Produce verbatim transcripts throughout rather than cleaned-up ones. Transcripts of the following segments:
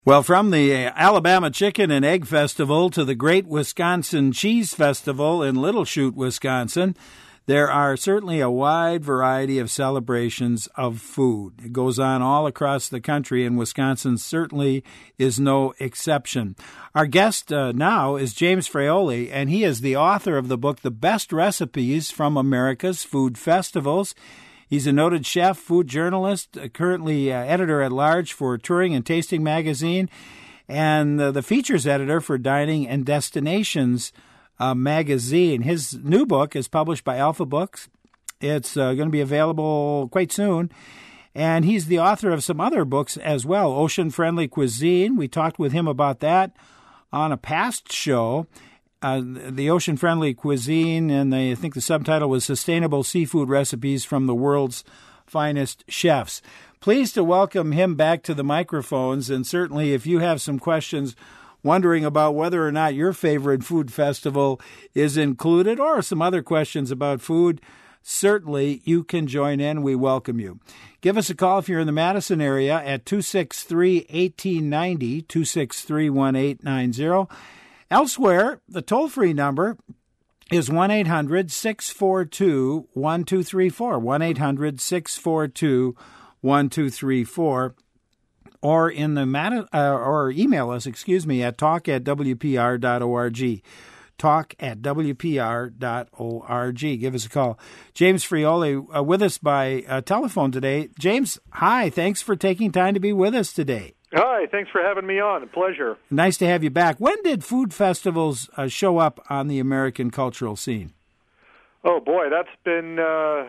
Well, from the Alabama Chicken and Egg Festival to the Great Wisconsin Cheese Festival in Little Chute, Wisconsin, there are certainly a wide variety of celebrations of food. It goes on all across the country, and Wisconsin certainly is no exception. Our guest uh, now is James Fraioli, and he is the author of the book, The Best Recipes from America's Food Festivals. He's a noted chef, food journalist, currently uh, editor-at-large for Touring and Tasting Magazine, and uh, the features editor for Dining and Destinations uh, magazine. His new book is published by Alpha Books. It's uh, going to be available quite soon. And he's the author of some other books as well, Ocean Friendly Cuisine. We talked with him about that on a past show. Uh, the ocean-friendly cuisine, and the, I think the subtitle was Sustainable Seafood Recipes from the World's Finest Chefs. Pleased to welcome him back to the microphones, and certainly if you have some questions wondering about whether or not your favorite food festival is included or some other questions about food, certainly you can join in. We welcome you. Give us a call if you're in the Madison area at two six three, one eight nine zero, two six three, one eight nine zero. Elsewhere, the toll-free number is one eight hundred, six four two, one two three four, one eight hundred, six four two, one two three four, or in the Mad- uh, or email us, excuse me, at talk at w p r dot org. talk at w p r dot org. Give us a call. James Fraioli uh, with us by uh, telephone today. James, hi. Thanks for taking time to be with us today. Hi, thanks for having me on. A pleasure. Nice to have you back. When did food festivals uh, show up on the American cultural scene? Oh, boy, that's been uh,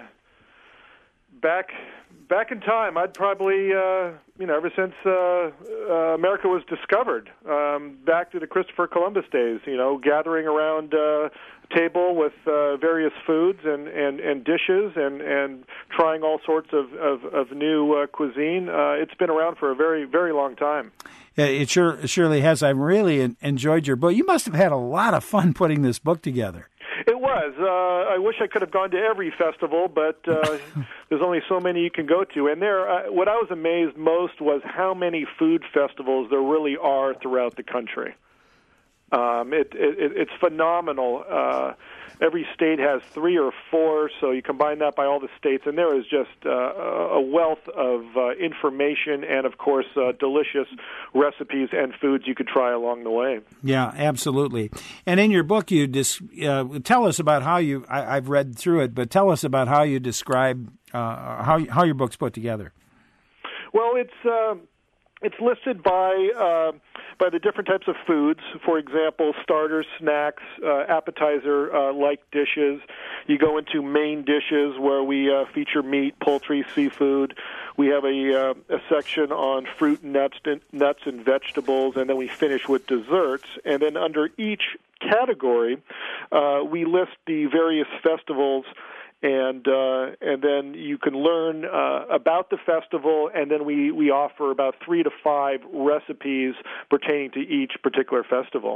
back back in time. I'd probably, uh, you know, ever since uh, uh, America was discovered, um, back to the Christopher Columbus days, you know, gathering around uh, a table with uh, various foods and, and, and dishes and, and trying all sorts of, of, of new uh, cuisine. Uh, it's been around for a very, very long time. Yeah, it sure it surely has. I've really enjoyed your book. You must have had a lot of fun putting this book together. It was. Uh, I wish I could have gone to every festival, but uh, there's only so many you can go to. And there, uh, what I was amazed most was how many food festivals there really are throughout the country. Um, it, it, it's phenomenal. Uh, every state has three or four, so you combine that by all the states, and there is just uh, a wealth of uh, information and, of course, uh, delicious recipes and foods you could try along the way. Yeah, absolutely. And in your book, you dis- uh, tell us about how you, I, I've read through it, but tell us about how you describe uh, how, how your book's put together. Well, it's... Uh, It's listed by uh, by the different types of foods. For example, starters, snacks, uh, appetizer-like uh, dishes. You go into main dishes where we uh, feature meat, poultry, seafood. We have a, uh, a section on fruit, nuts, nuts, and vegetables, and then we finish with desserts. And then under each category, uh, we list the various festivals. And uh, and then you can learn uh, about the festival, and then we, we offer about three to five recipes pertaining to each particular festival.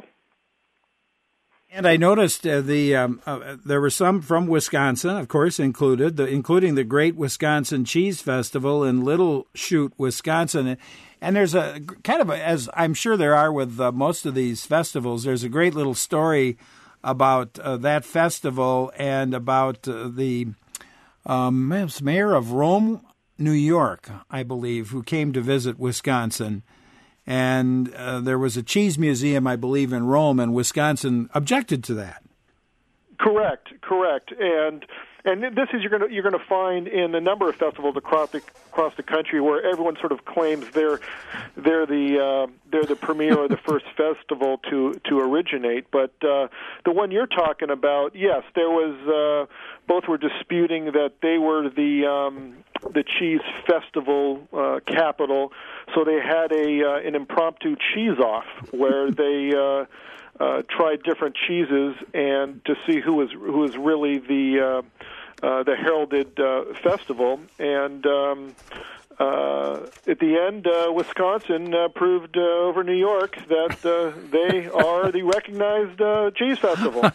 And I noticed uh, the um, uh, there were some from Wisconsin, of course, included, the, including the Great Wisconsin Cheese Festival in Little Chute, Wisconsin. And there's a kind of, a, as I'm sure there are with uh, most of these festivals, there's a great little story about uh, that festival and about uh, the um, mayor of Rome, New York, I believe, who came to visit Wisconsin. And uh, there was a cheese museum, I believe, in Rome, and Wisconsin objected to that. Correct, correct. And and this is you're going to you're going to find in a number of festivals across the across the country where everyone sort of claims they're they're the uh, they're the premier or the first festival to to originate. But uh, the one you're talking about, yes, there was uh, both were disputing that they were the um, the cheese festival uh, capital, so they had a uh, an impromptu cheese off where they. Uh, Uh, tried different cheeses and to see who was who was really the uh, uh, the heralded uh, festival. And um, uh, at the end, uh, Wisconsin uh, proved uh, over New York that uh, they are the recognized uh, cheese festival.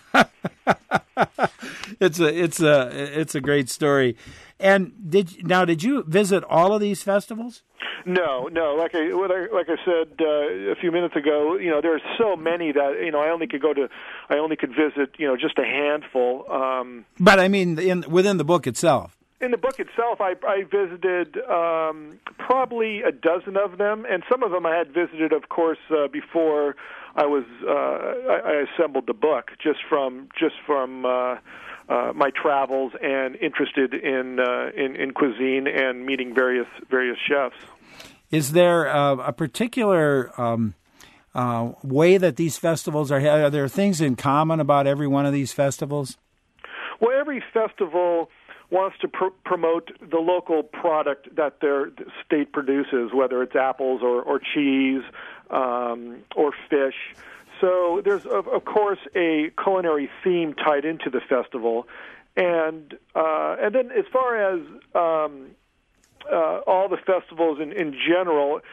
it's a it's a it's a great story. And did now did you visit all of these festivals? No, no. Like I like I said uh, a few minutes ago, you know, there are so many that you know I only could go to, I only could visit, you know, just a handful. Um, but I mean, in within the book itself. In the book itself, I, I visited um, probably a dozen of them, and some of them I had visited, of course, uh, before I was uh, I, I assembled the book, just from just from. Uh, Uh, my travels and interested in, uh, in in cuisine and meeting various various chefs. Is there uh, a particular um, uh, way that these festivals are? Are there things in common about every one of these festivals? Well, every festival wants to pr- promote the local product that their state produces, whether it's apples or, or cheese um, or fish. So there's, of, of course, a culinary theme tied into the festival, and uh, and then as far as um, uh, all the festivals in, in general,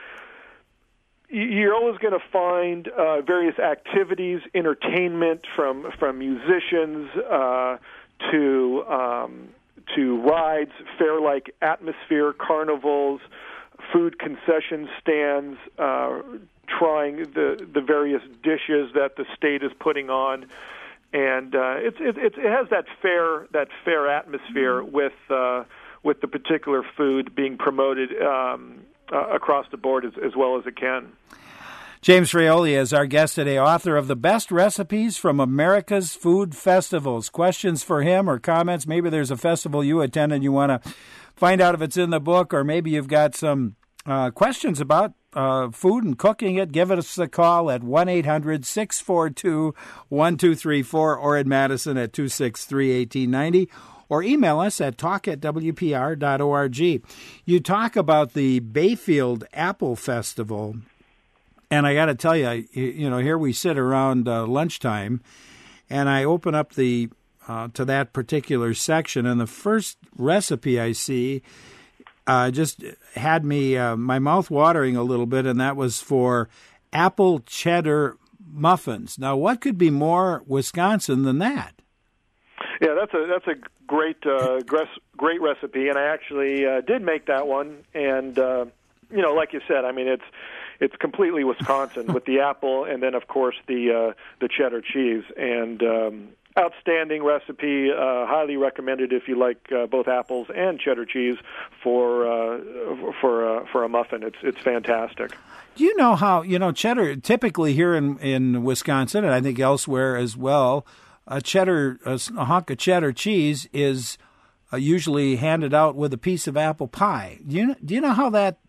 you're always going to find uh, various activities, entertainment from from musicians uh, to um, to rides, fair-like atmosphere, carnivals, food concession stands. Uh, trying the the various dishes that the state is putting on, and uh, it's it, it, it has that fair that fair atmosphere with uh, with the particular food being promoted um, uh, across the board as, as well as it can. James Fraioli is our guest today, author of The Best Recipes from America's Food Festivals. Questions for him or comments? Maybe there's a festival you attend and you want to find out if it's in the book, or maybe you've got some uh, questions about Uh, food and cooking it. Give us a call at one eight hundred six four two one two three four or at Madison at two six three one eight nine zero, or email us at talk at w p r dot org. You talk about the Bayfield Apple Festival, and I got to tell you, you know, here we sit around uh, lunchtime, and I open up the uh, to that particular section, and the first recipe I see Uh, just had me, uh, my mouth watering a little bit, and that was for apple cheddar muffins. Now, what could be more Wisconsin than that? Yeah, that's a that's a great uh, great recipe, and I actually uh, did make that one. And uh, you know, like you said, I mean, it's it's completely Wisconsin with the apple, and then of course the uh, the cheddar cheese. And um, outstanding recipe, uh, highly recommended if you like uh, both apples and cheddar cheese for uh, for uh, for a muffin. It's it's fantastic. Do you know how, you know, cheddar, typically here in, in Wisconsin, and I think elsewhere as well, a cheddar, a, a hunk of cheddar cheese is uh, usually handed out with a piece of apple pie. Do you, do you know how that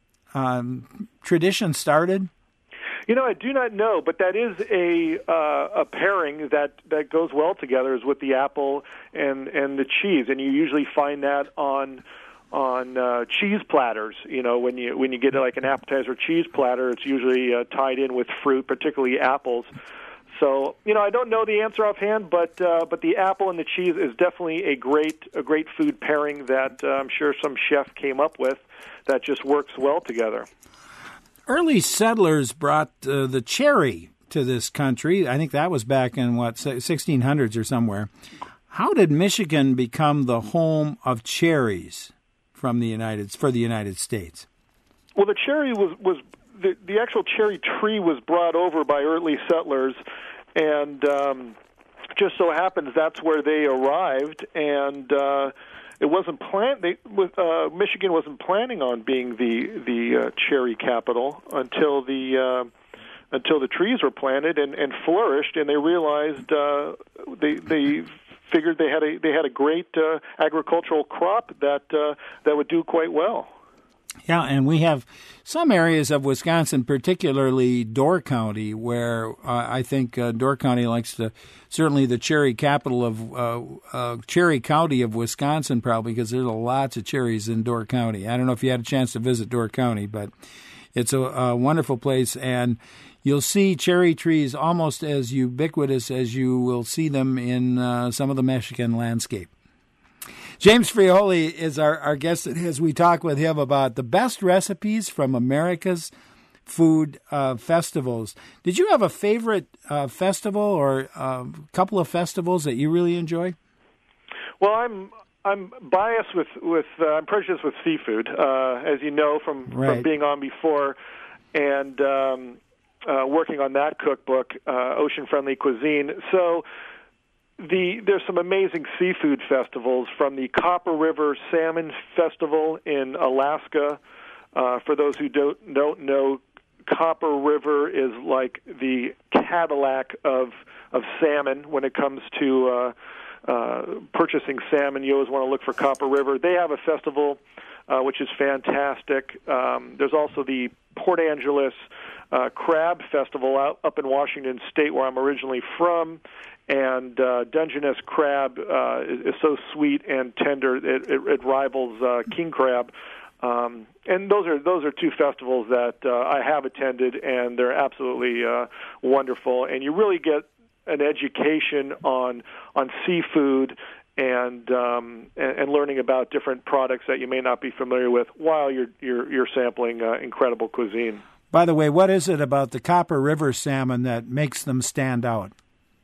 um, tradition started? You know, I do not know, but that is a uh, a pairing that, that goes well together, is with the apple and, and the cheese, and you usually find that on on uh, cheese platters. You know, when you when you get like an appetizer cheese platter, it's usually uh, tied in with fruit, particularly apples. So, you know, I don't know the answer offhand, but uh, but the apple and the cheese is definitely a great a great food pairing that uh, I'm sure some chef came up with that just works well together. Early settlers brought uh, the cherry to this country. I think that was back in, what, sixteen hundreds or somewhere. How did Michigan become the home of cherries from the United for the United States? Well, the cherry was, was the, the actual cherry tree was brought over by early settlers, and um, just so happens that's where they arrived, and uh, It wasn't plan. They, uh, Michigan wasn't planning on being the the uh, cherry capital until the uh, until the trees were planted and, and flourished, and they realized uh, they they figured they had a they had a great uh, agricultural crop that uh, that would do quite well. Yeah, and we have some areas of Wisconsin, particularly Door County, where uh, I think uh, Door County likes to, certainly the cherry capital of, uh, uh, cherry county of Wisconsin, probably, because there's lots of cherries in Door County. I don't know if you had a chance to visit Door County, but it's a, a wonderful place, and you'll see cherry trees almost as ubiquitous as you will see them in uh, some of the Michigan landscape. James Fraioli is our, our guest as we talk with him about the best recipes from America's food uh, festivals. Did you have a favorite uh, festival or a uh, couple of festivals that you really enjoy? Well, I'm I'm biased with with uh, I'm prejudiced with seafood, uh, as you know from, right. from being on before, and um, uh, working on that cookbook, uh, Ocean Friendly Cuisine. So the there's some amazing seafood festivals, from the Copper River Salmon Festival in Alaska. Uh, for those who don't don't know, Copper River is like the Cadillac of of salmon when it comes to uh, uh, purchasing salmon. You always want to look for Copper River. They have a festival uh, which is fantastic. Um, there's also the Port Angeles uh, Crab Festival out up in Washington State, where I'm originally from. And uh, Dungeness crab uh, is, is so sweet and tender; it, it, it rivals uh, king crab. Um, and those are those are two festivals that uh, I have attended, and they're absolutely uh, wonderful. And you really get an education on on seafood and, um, and and learning about different products that you may not be familiar with while you're you're, you're sampling uh, incredible cuisine. By the way, what is it about the Copper River salmon that makes them stand out?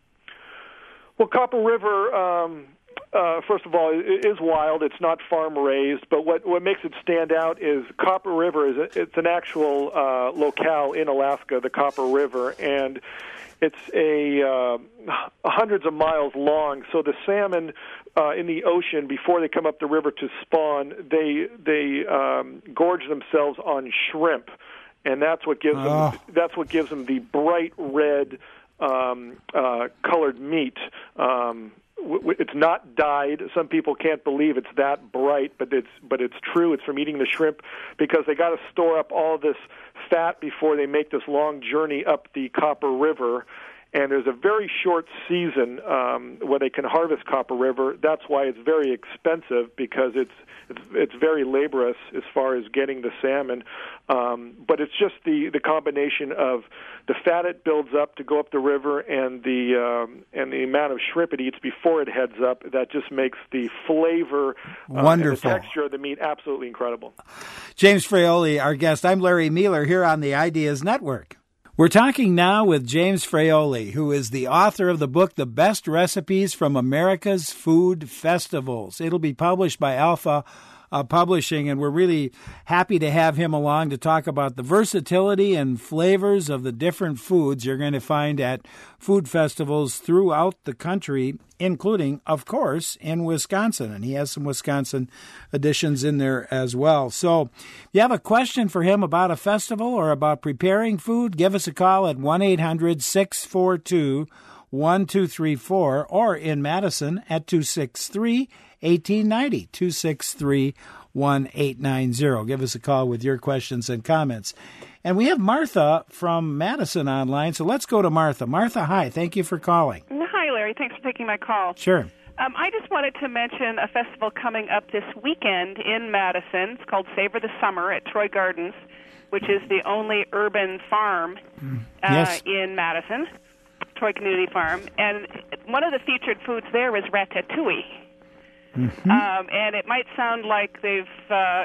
Well, Copper River. Um, Uh, first of all, it is wild. It's not farm raised, but what what makes it stand out is Copper River is a, it's an actual uh, locale in Alaska, the Copper River, and it's a uh, hundreds of miles long. So the salmon uh, in the ocean, before they come up the river to spawn, they they um, gorge themselves on shrimp, and that's what gives oh. them that's what gives them the bright red um, uh, colored meat. Um, It's not dyed. Some people can't believe it's that bright, but it's but it's true. It's from eating the shrimp, because they got to store up all this fat before they make this long journey up the Copper River. And there's a very short season um, where they can harvest Copper River. That's why it's very expensive, because it's it's, it's very laborious as far as getting the salmon. Um, but it's just the, the combination of the fat it builds up to go up the river and the um, and the amount of shrimp it eats before it heads up that just makes the flavor uh, wonderful. And the texture of the meat absolutely incredible. James Fraioli, our guest. I'm Larry Mueller here on the Ideas Network. We're talking now with James Fraioli, who is the author of the book, The Best Recipes from America's Food Festivals. It'll be published by Alpha uh, Publishing, and we're really happy to have him along to talk about the versatility and flavors of the different foods you're going to find at food festivals throughout the country, including, of course, in Wisconsin. And he has some Wisconsin additions in there as well. So if you have a question for him about a festival or about preparing food, give us a call at one eight hundred six four two one two three four, or in Madison at two six three, one eight nine zero, two six three, one eight nine zero. Give us a call with your questions and comments. And we have Martha from Madison online, so let's go to Martha. Martha, hi. Thank you for calling. Hi, Larry. Thanks for taking my call. Sure. Um, I just wanted to mention a festival coming up this weekend in Madison. It's called Savor the Summer at Troy Gardens, which is the only urban farm uh, yes. in Madison, Troy Community Farm. And one of the featured foods there is ratatouille. Mm-hmm. Um, and it might sound like they've uh,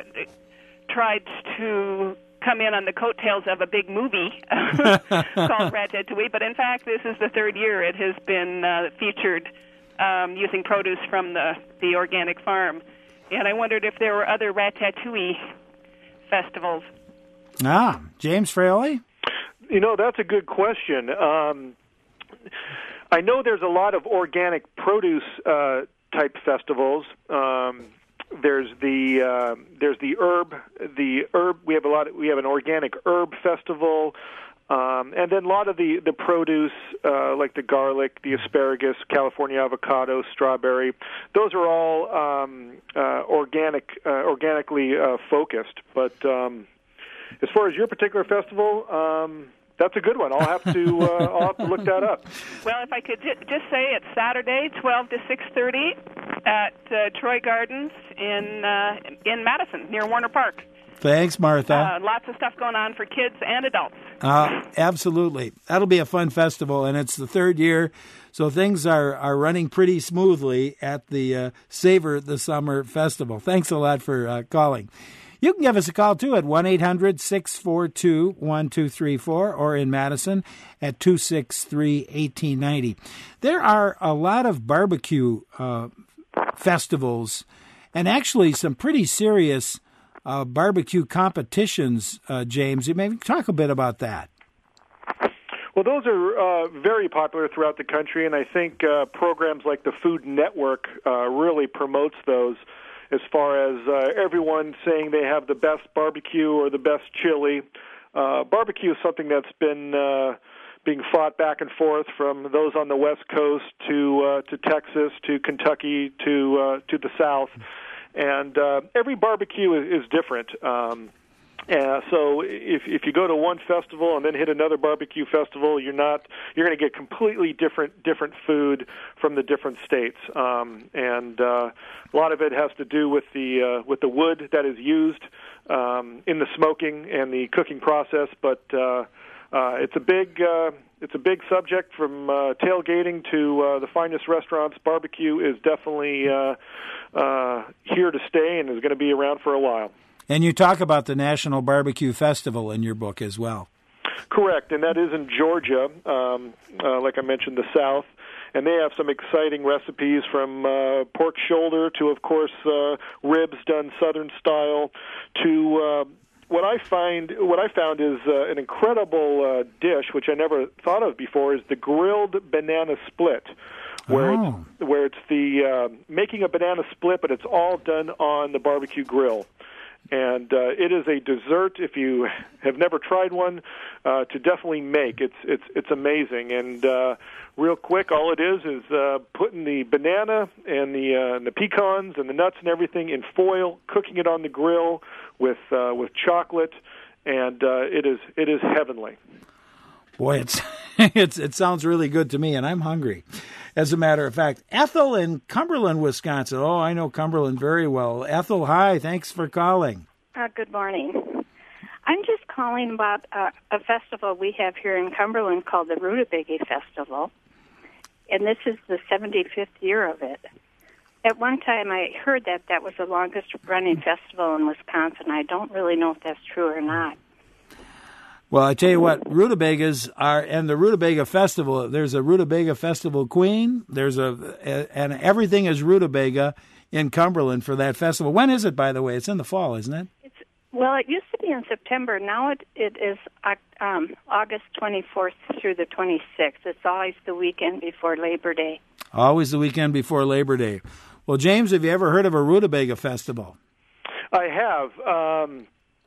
tried to come in on the coattails of a big movie called Ratatouille, but in fact, this is the third year it has been uh, featured um, using produce from the, the organic farm. And I wondered if there were other Ratatouille festivals. Ah, James Fraioli? You know, that's a good question. Um, I know there's a lot of organic produce uh, type festivals. Um, there's the uh, there's the herb the herb. We have a lot. Of, we have an organic herb festival, um, and then a lot of the the produce uh, like the garlic, the asparagus, California avocado, strawberry. Those are all um, uh, organic, uh, organically uh, focused. But um, as far as your particular festival. Um, That's a good one. I'll have to uh, I'll have to look that up. Well, if I could j- just say it's Saturday, twelve to six thirty, at uh, Troy Gardens in uh, in Madison near Warner Park. Thanks, Martha. Uh, lots of stuff going on for kids and adults. Uh, absolutely, that'll be a fun festival, and it's the third year, so things are, are running pretty smoothly at the uh, Savor the Summer Festival. Thanks a lot for uh, calling. You can give us a call, too, at one eight hundred six four two one two three four or in Madison at two six three, one eight nine zero. There are a lot of barbecue uh, festivals and actually some pretty serious uh, barbecue competitions, uh, James. You maybe talk a bit about that. Well, those are uh, very popular throughout the country, and I think uh, programs like the Food Network uh, really promotes those, as far as uh, everyone saying they have the best barbecue or the best chili. Uh, barbecue is something that's been uh, being fought back and forth from those on the West Coast to uh, to Texas, to Kentucky, to uh, to the South, and uh, every barbecue is, is different. Um, Uh, so if if you go to one festival and then hit another barbecue festival, you're not you're going to get completely different different food from the different states, um, and uh, a lot of it has to do with the uh, with the wood that is used um, in the smoking and the cooking process. But uh, uh, it's a big uh, it's a big subject, from uh, tailgating to uh, the finest restaurants. Barbecue is definitely uh, uh, here to stay and is going to be around for a while. And you talk about the National Barbecue Festival in your book as well. Correct, and that is in Georgia, um, uh, like I mentioned, the South. And they have some exciting recipes, from uh, pork shoulder to, of course, uh, ribs done Southern style, to uh, what I find, what I found is uh, an incredible uh, dish, which I never thought of before, is the grilled banana split. Where oh. it's, where it's the uh, making a banana split, but it's all done on the barbecue grill. And uh, it is a dessert, if you have never tried one, uh, to definitely make. It's it's it's amazing. And uh, real quick, all it is is uh, putting the banana and the uh, and the pecans and the nuts and everything in foil, cooking it on the grill with uh, with chocolate, and uh, it is it is heavenly. Boy, it's it's it sounds really good to me, and I'm hungry. As a matter of fact, Ethel in Cumberland, Wisconsin. Oh, I know Cumberland very well. Ethel, hi. Thanks for calling. Uh, good morning. I'm just calling about uh, a festival we have here in Cumberland called the Rutabaga Festival, and this is the seventy-fifth year of it. At one time, I heard that that was the longest-running festival in Wisconsin. I don't really know if that's true or not. Well, I tell you what, rutabagas are, and the Rutabaga Festival, there's a Rutabaga Festival queen, there's a, and everything is rutabaga in Cumberland for that festival. When is it, by the way? It's in the fall, isn't it? It's, well, it used to be in September. Now it, it is um, August twenty-fourth through the twenty-sixth. It's always the weekend before Labor Day. Always the weekend before Labor Day. Well, James, have you ever heard of a Rutabaga Festival? I have. Um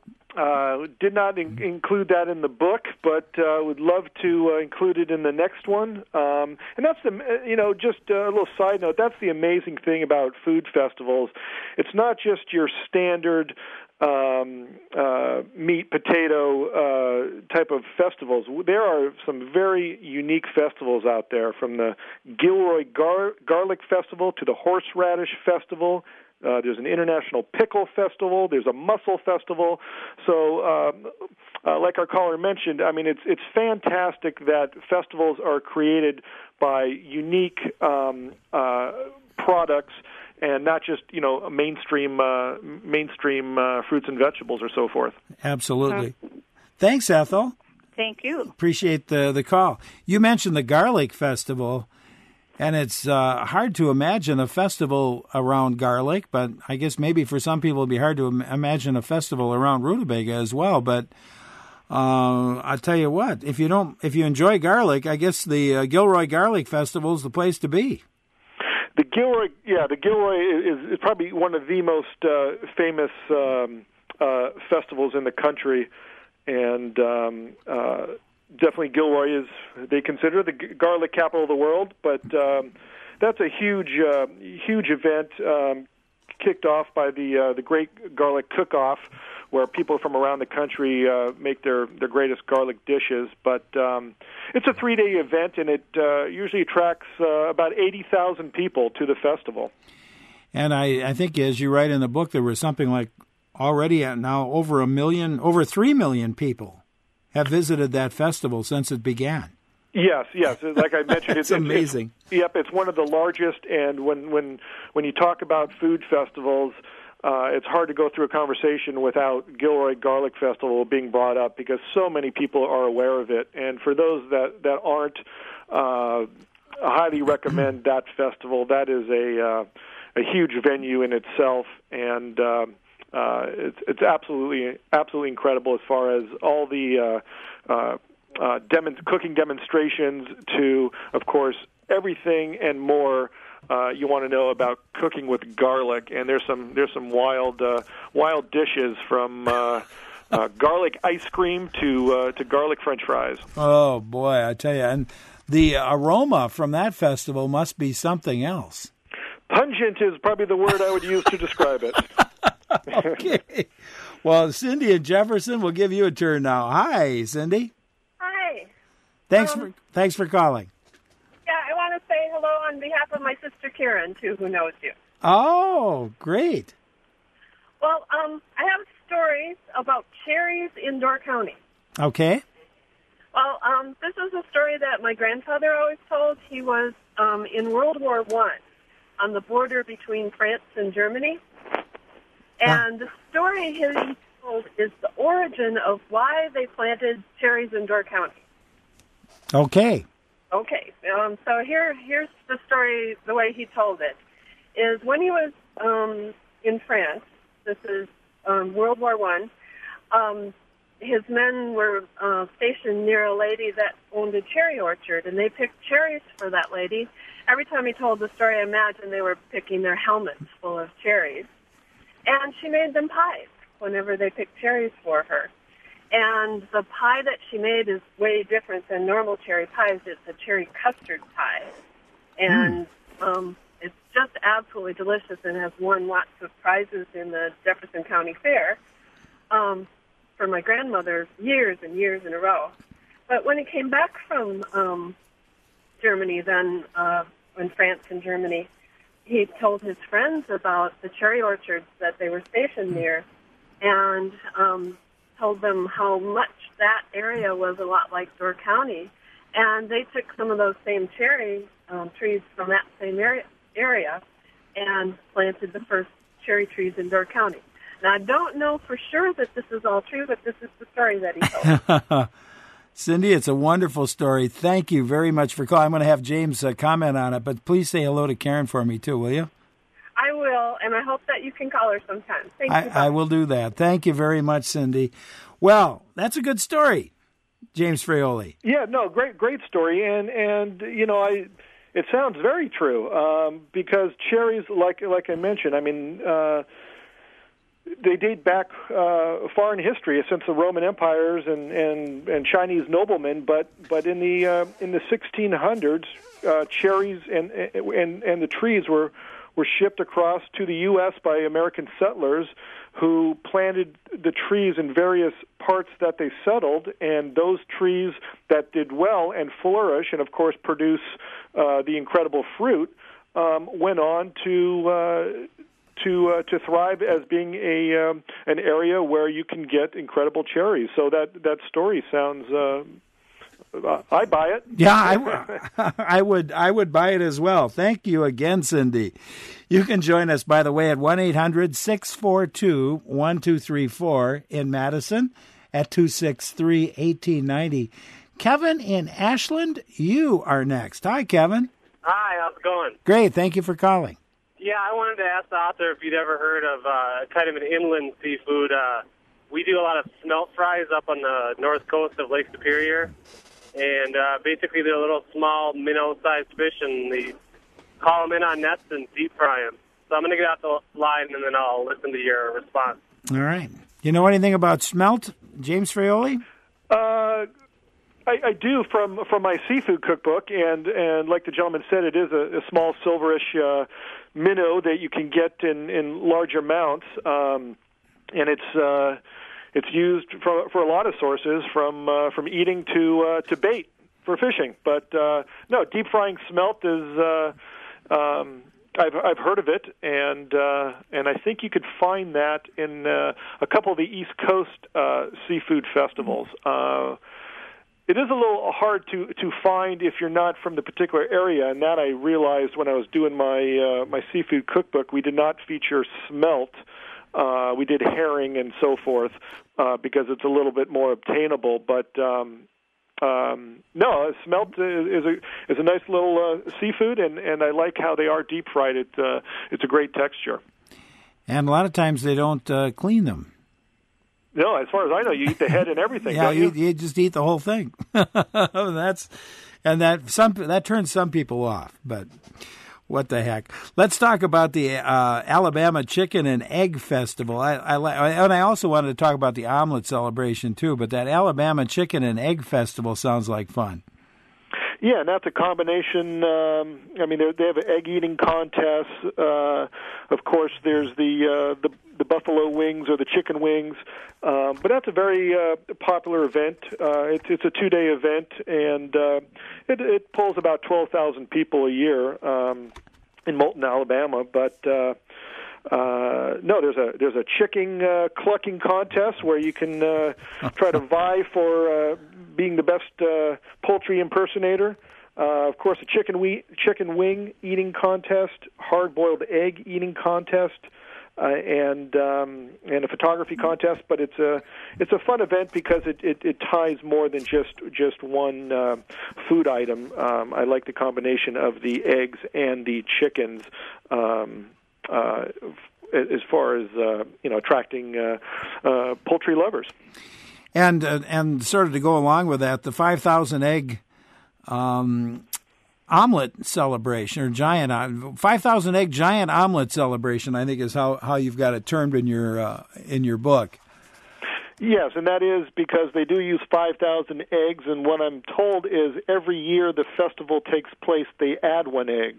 Uh, did not in- include that in the book, but uh, would love to uh, include it in the next one. Um, and that's the, you know, just a little side note. That's the amazing thing about food festivals. It's not just your standard um, uh, meat, potato uh, type of festivals. There are some very unique festivals out there, from the Gilroy Gar- Garlic Festival to the Horseradish Festival. Uh, there's an International Pickle Festival. There's a Mussel Festival. So, um, uh, like our caller mentioned, I mean, it's it's fantastic that festivals are created by unique um, uh, products, and not just, you know, mainstream uh, mainstream uh, fruits and vegetables or so forth. Absolutely. Uh-huh. Thanks, Ethel. Thank you. Appreciate the the call. You mentioned the Garlic Festival. And it's uh, hard to imagine a festival around garlic, but I guess maybe for some people it'd be hard to im- imagine a festival around rutabaga as well. But uh, I'll tell you what, if you don't, if you enjoy garlic, I guess the uh, Gilroy Garlic Festival is the place to be. The Gilroy, yeah, the Gilroy is, is probably one of the most uh, famous um, uh, festivals in the country, and um, uh, definitely Gilroy is, they consider the garlic capital of the world, but um, that's a huge, uh, huge event um, kicked off by the uh, the Great Garlic Cook-Off, where people from around the country uh, make their, their greatest garlic dishes. But um, it's a three-day event, and it uh, usually attracts uh, about eighty thousand people to the festival. And I, I think, as you write in the book, there was something like already now over a million, over three million people have visited that festival since it began. Yes, yes. Like I mentioned, it's it's amazing. It's, yep, it's one of the largest. And when when when you talk about food festivals, uh, it's hard to go through a conversation without Gilroy Garlic Festival being brought up, because so many people are aware of it. And for those that that aren't, uh, I highly recommend that festival. That is a uh, a huge venue in itself, and uh, uh, it's, it's absolutely absolutely incredible as far as all the uh, uh, uh, dem- cooking demonstrations to, of course, everything and more. Uh, you want to know about cooking with garlic, and there's some there's some wild uh, wild dishes from uh, uh, garlic ice cream to uh, to garlic French fries. Oh boy, I tell you, and the aroma from that festival must be something else. Pungent is probably the word I would use to describe it. Okay. Well, Cindy and Jefferson, we'll give you a turn now. Hi, Cindy. Hi. Thanks Um, for thanks for calling. Yeah, I want to say hello on behalf of my sister Karen, too, who knows you. Oh, great. Well, um, I have stories about cherries in Door County. Okay. Well, um, this is a story that my grandfather always told. He was um, in World War One on the border between France and Germany. And the story he told is the origin of why they planted cherries in Door County. Okay. Okay, um, so here, here's the story, the way he told it, is when he was um, in France, this is um, World War One, um, his men were uh, stationed near a lady that owned a cherry orchard, and they picked cherries for that lady. Every time he told the story, I imagine they were picking their helmets full of cherries. And she made them pies whenever they picked cherries for her. And the pie that she made is way different than normal cherry pies. It's a cherry custard pie. And mm. um, it's just absolutely delicious and has won lots of prizes in the Jefferson County Fair um, for my grandmother years and years in a row. But when he came back from um, Germany, then uh, in France and Germany, he told his friends about the cherry orchards that they were stationed near, and um, told them how much that area was a lot like Door County. And they took some of those same cherry um, trees from that same area, area and planted the first cherry trees in Door County. Now, I don't know for sure that this is all true, but this is the story that he told. Cindy, it's a wonderful story. Thank you very much for calling. I'm going to have James uh, comment on it, but please say hello to Karen for me, too, will you? I will, and I hope that you can call her sometime. Thank I, you. I will do that. Thank you very much, Cindy. Well, that's a good story, James Fraioli. Yeah, no, great, great story, and and you know, I it sounds very true um, because cherries, like like I mentioned, I mean, uh, they date back uh, far in history, since the Roman empires and, and, and Chinese noblemen. But but in the uh, in the sixteen hundreds, uh, cherries and and and the trees were. were shipped across to the U S by American settlers who planted the trees in various parts that they settled, and those trees that did well and flourish and, of course, produce uh, the incredible fruit um, went on to uh, to uh, to thrive as being a um, an area where you can get incredible cherries. So that, that story sounds... Uh, Uh, I buy it. Yeah, I, I would I would buy it as well. Thank you again, Cindy. You can join us, by the way, at one eight hundred six four two one two three four in Madison, at two six three one eight nine zero. Kevin in Ashland, you are next. Hi, Kevin. Hi, how's it going? Great, thank you for calling. Yeah, I wanted to ask the author if you'd ever heard of uh, kind of an inland seafood. Uh, we do a lot of smelt fries up on the north coast of Lake Superior. And uh, basically, they're little small minnow-sized fish, and they call them in on nets and deep fry them. So I'm going to get out the line, and then I'll listen to your response. All right. You know anything about smelt, James Fraioli? Uh, I, I do from from my seafood cookbook, and, and like the gentleman said, it is a, a small silverish uh, minnow that you can get in, in large amounts, um, and it's... Uh, It's used for for a lot of sources, from uh, from eating to uh, to bait for fishing. But uh, no, deep frying smelt is uh, um, I've I've heard of it, and uh, and I think you could find that in uh, a couple of the East Coast uh, seafood festivals. Uh, it is a little hard to, to find if you're not from the particular area, and that I realized when I was doing my uh, my seafood cookbook. We did not feature smelt. Uh, we did herring and so forth uh, because it's a little bit more obtainable. But um, um, no, smelt is, is a is a nice little uh, seafood, and, and I like how they are deep fried. It uh, it's a great texture. And a lot of times they don't uh, clean them. No, as far as I know, you eat the head and everything. Yeah, don't you? you, you just eat the whole thing. That's and that some that turns some people off, but. What the heck? Let's talk about the uh, Alabama Chicken and Egg Festival. I, I, and I also wanted to talk about the omelet celebration, too, but that Alabama Chicken and Egg Festival sounds like fun. Yeah, and that's a combination. Um, I mean, they have an egg-eating contest. Uh, of course, there's the, uh, the the buffalo wings or the chicken wings. Um, but that's a very uh, popular event. Uh, it's, it's a two-day event, and uh, it, it pulls about twelve thousand people a year um, in Moulton, Alabama. But uh, uh, no, there's a there's a chicken uh, clucking contest where you can uh, try to vie for uh, being the best uh, poultry impersonator. Uh, of course, a chicken we chicken wing eating contest, hard-boiled egg eating contest. Uh, and um, and a photography contest, but it's a it's a fun event because it, it, it ties more than just just one uh, food item. Um, I like the combination of the eggs and the chickens um, uh, as far as uh, you know attracting uh, uh, poultry lovers. And uh, and sort of to go along with that, the five thousand egg. Um, omelet celebration or giant five thousand egg giant omelet celebration, I think is how, how you've got it termed in your uh, in your book. Yes, and that is because they do use five thousand eggs, and what I'm told is every year the festival takes place, they add one egg.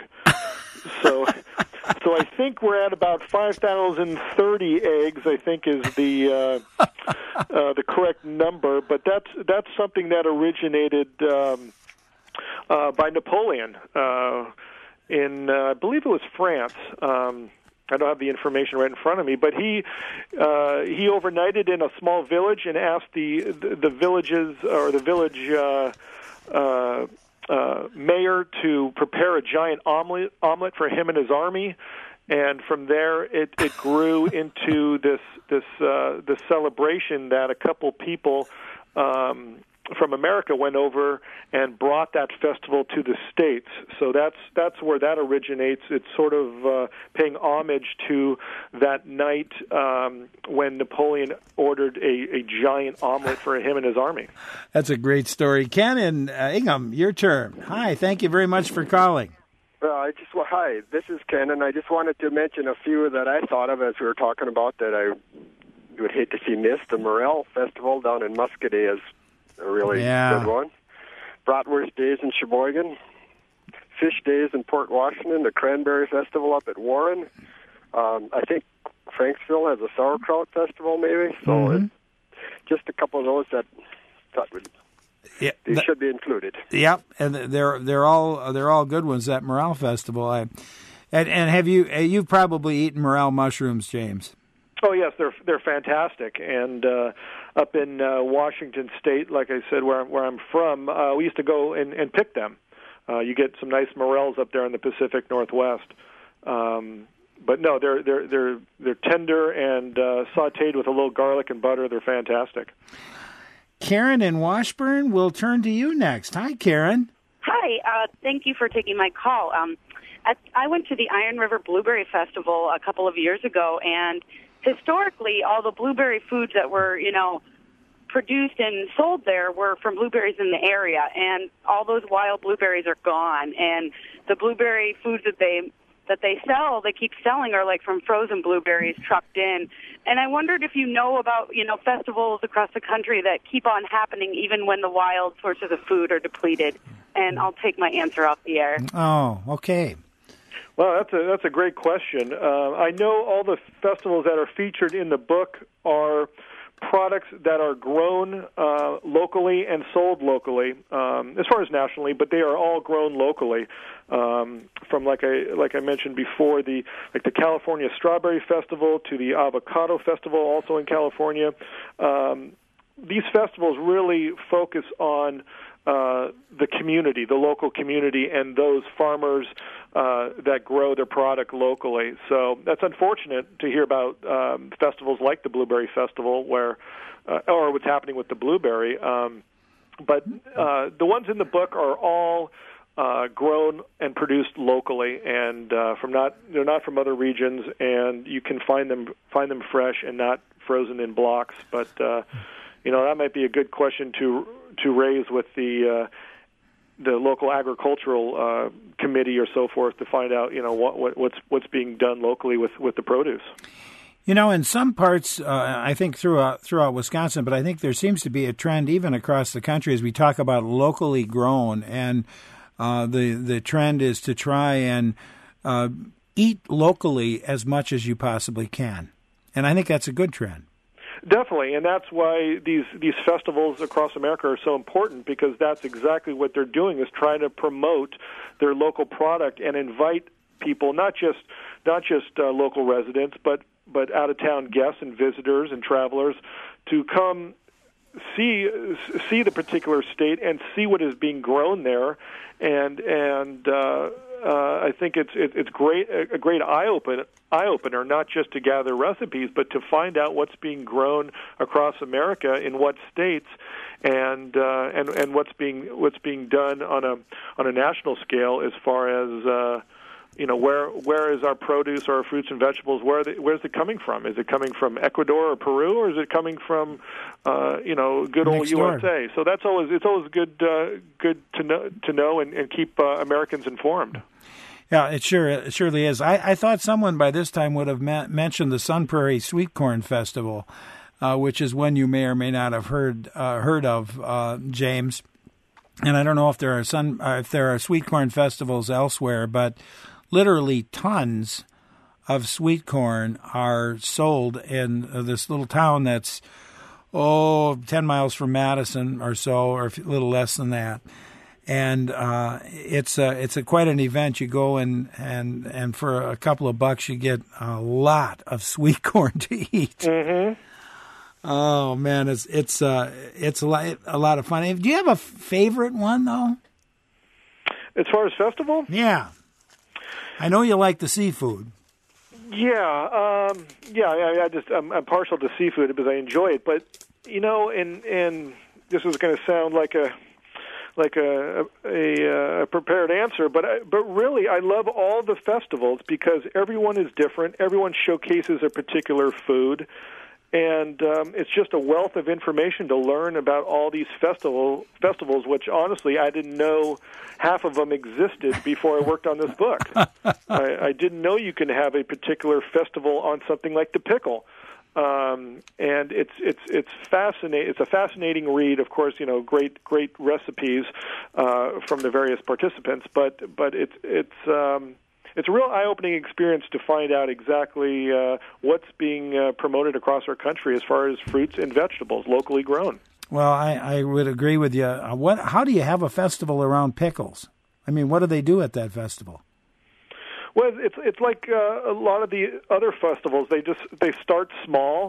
so so I think we're at about five thousand thirty eggs, I think is the uh, uh, the correct number, but that's that's something that originated um, Uh, by Napoleon uh, in, uh, I believe it was France. Um, I don't have the information right in front of me, but he uh, he overnighted in a small village and asked the the, the villages or the village uh, uh, uh, mayor to prepare a giant omelet omelet for him and his army. And from there, it, it grew into this this uh, this celebration that a couple people. Um, from America went over and brought that festival to the States. So that's that's where that originates. It's sort of uh, paying homage to that night um, when Napoleon ordered a, a giant omelet for him and his army. That's a great story. Ken and uh, Ingham, your turn. Hi, thank you very much for calling. Uh, I just well, hi, this is Ken, and I just wanted to mention a few that I thought of as we were talking about that I would hate to see missed. The Morel Festival down in Muscatee is a really yeah. good one. Bratwurst Days in Sheboygan, Fish Days in Port Washington, the Cranberry Festival up at Warren. Um, I think Franksville has a sauerkraut festival, maybe. So mm-hmm. it's just a couple of those that thought would yeah, they that, should be included. Yep, and they're they're all they're all good ones. That Morel Festival. I, and and have you you've probably eaten morel mushrooms, James? Oh yes, they're they're fantastic, and uh, up in uh, Washington State, like I said, where I'm, where I'm from, uh, we used to go and, and pick them. Uh, you get some nice morels up there in the Pacific Northwest, um, but no, they're they're they're they're tender and uh, sautéed with a little garlic and butter. They're fantastic. Karen in Washburn, we'll turn to you next. Hi, Karen. Hi, uh, thank you for taking my call. Um, at, I went to the Iron River Blueberry Festival a couple of years ago, and historically, all the blueberry foods that were, you know, produced and sold there were from blueberries in the area, and all those wild blueberries are gone. And the blueberry foods that they that they sell, they keep selling, are like from frozen blueberries trucked in. And I wondered if you know about, you know, festivals across the country that keep on happening even when the wild sources of food are depleted. And I'll take my answer off the air. Oh, okay. Well, that's a that's a great question. Uh, I know all the festivals that are featured in the book are products that are grown uh, locally and sold locally, um, as far as nationally, but they are all grown locally. Um, from like I like I mentioned before, the like the California Strawberry Festival to the Avocado Festival, also in California. Um, these festivals really focus on Uh, the community, the local community, and those farmers uh, that grow their product locally. So that's unfortunate to hear about um, festivals like the Blueberry Festival, where, uh, or what's happening with the blueberry. Um, but uh, the ones in the book are all uh, grown and produced locally, and uh, from not they're not from other regions, and you can find them find them fresh and not frozen in blocks. But uh, you know, that might be a good question to to raise with the uh, the local agricultural uh, committee or so forth to find out, you know, what, what what's what's being done locally with, with the produce. You know, in some parts, uh, I think throughout throughout Wisconsin, but I think there seems to be a trend even across the country as we talk about locally grown, and uh, the the trend is to try and uh, eat locally as much as you possibly can, and I think that's a good trend. Definitely, and that's why these these festivals across America are so important, because that's exactly what they're doing, is trying to promote their local product and invite people, not just not just uh, local residents, but but out-of-town guests and visitors and travelers, to come see see the particular state and see what is being grown there, and and uh, uh, I think it's it, it's great a great eye open eye opener, not just to gather recipes, but to find out what's being grown across America in what states, and uh, and and what's being what's being done on a on a national scale as far as uh, you know, where where is our produce or our fruits and vegetables? Where are they, where's it coming from? Is it coming from Ecuador or Peru, or is it coming from uh, you know good old Next U S A? door. So that's always it's always good uh, good to know to know and, and keep uh, Americans informed. Yeah, it sure it surely is. I, I thought someone by this time would have ma- mentioned the Sun Prairie Sweet Corn Festival, uh, which is one you may or may not have heard uh, heard of, uh, James. And I don't know if there are sun uh, if there are sweet corn festivals elsewhere, but literally tons of sweet corn are sold in uh, this little town that's oh ten miles from Madison or so, or a little less than that. And uh, it's a, it's a quite an event. You go and, and and for a couple of bucks, you get a lot of sweet corn to eat. Mm-hmm. Oh man, it's it's uh, it's a lot, a lot of fun. Do you have a favorite one though? As far as festival? Yeah, I know you like the seafood. Yeah, um, yeah. I, I just I'm, I'm partial to seafood because I enjoy it. But you know, and and this is going to sound like a like a, a, a prepared answer, but I, but really, I love all the festivals because everyone is different. Everyone showcases a particular food, and um, it's just a wealth of information to learn about all these festival festivals. Which honestly, I didn't know half of them existed before I worked on this book. I, I didn't know you can have a particular festival on something like the pickle. Um, and it's it's it's fascinating. It's a fascinating read. Of course, you know, great great recipes uh, from the various participants. But but it's it's um, it's a real eye-opening experience to find out exactly uh, what's being uh, promoted across our country as far as fruits and vegetables locally grown. Well, I, I would agree with you. Uh, what? How do you have a festival around pickles? I mean, what do they do at that festival? Well, it's it's like uh, a lot of the other festivals. They just they start small,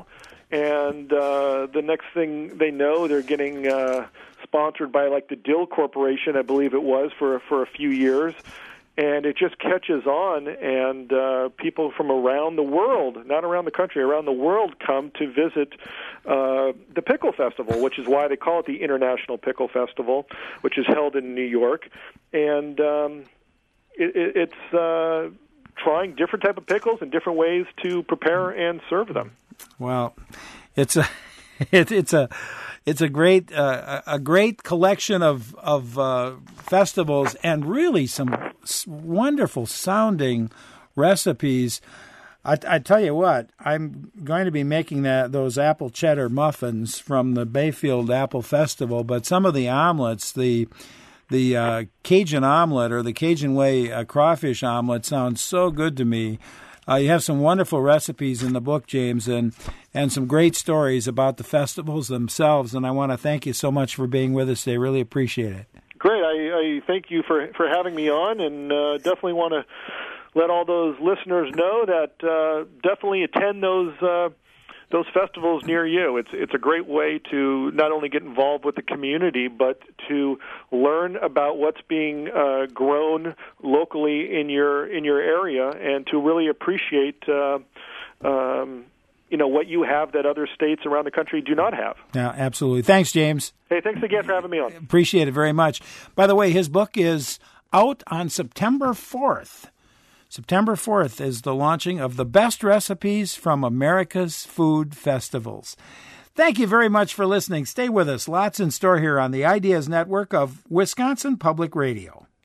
and uh, the next thing they know, they're getting uh, sponsored by like the Dill Corporation, I believe it was, for for a few years, and it just catches on, and uh, people from around the world, not around the country, around the world, come to visit uh, the Pickle Festival, which is why they call it the International Pickle Festival, which is held in New York, and um, It, it, it's uh, trying different type of pickles and different ways to prepare and serve them. Well, it's a it, it's a it's a great uh, a great collection of of uh, festivals and really some wonderful sounding recipes. I, I tell you what, I'm going to be making that those apple cheddar muffins from the Bayfield Apple Festival, but some of the omelets, the The uh, Cajun omelet or the Cajun way uh, crawfish omelet sounds so good to me. Uh, you have some wonderful recipes in the book, James, and, and some great stories about the festivals themselves. And I want to thank you so much for being with us today. Really appreciate it. Great. I, I thank you for, for having me on, and uh, definitely want to let all those listeners know that uh, definitely attend those uh, those festivals near you. It's it's a great way to not only get involved with the community, but to learn about what's being uh, grown locally in your in your area, and to really appreciate uh, um, you know, what you have that other states around the country do not have. Yeah, absolutely. Thanks, James. Hey, thanks again for having me on. Appreciate it very much. By the way, his book is out on September fourth. September fourth is the launching of the best recipes from America's food festivals. Thank you very much for listening. Stay with us. Lots in store here on the Ideas Network of Wisconsin Public Radio.